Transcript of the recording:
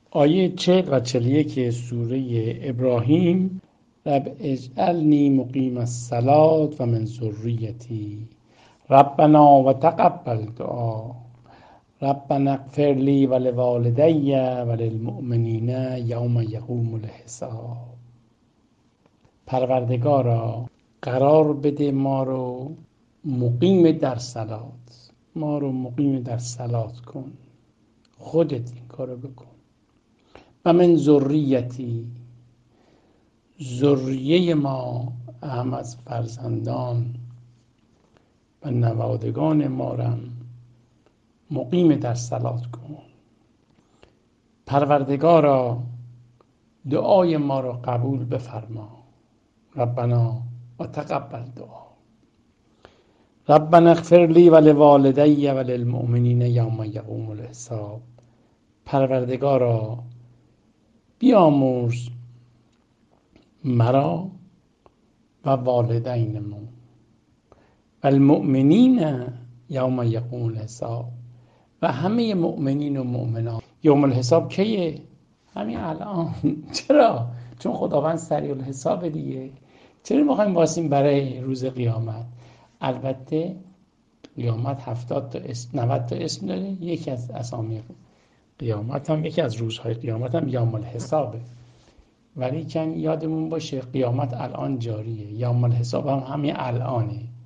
آیه 40 و 41 سوره ابراهیم: رب اجعلنی مقیم الصلاة و من ذریتی ربنا و تقبل دعا ربنا اغفر لی و لوالدی و للمؤمنین یوم یقوم الحساب. پروردگارا قرار بده ما رو مقیم در صلات، ما رو مقیم در صلات کن، خودت این کارو بکن. و من ذریتی، ذریه ما هم از فرزندان و نوادگان ما را مقیم در صلات کن. پروردگارا دعای ما را قبول بفرما. ربنا و تقبل دعا ربنا اغفر لی و لوالدی و للمؤمنین یوم یقوم الحساب. پروردگارا بیامرز مرا و والدینمون و المؤمنین یوم یقوم الحساب، و همه مؤمنین و مؤمنات. یوم الحساب کیه؟ همین الان. چرا؟ چون خداوند سریع الحساب دیگه. چرا میخوایم واسیم برای روز قیامت؟ البته قیامت 70 تا اسم 90 تا اسم داره. یکی از اسامی قیامت هم، یکی از روزهای قیامت هم یوم الحسابه. ولی کن یادمون باشه قیامت الان جاریه، یوم الحساب هم همین الانه.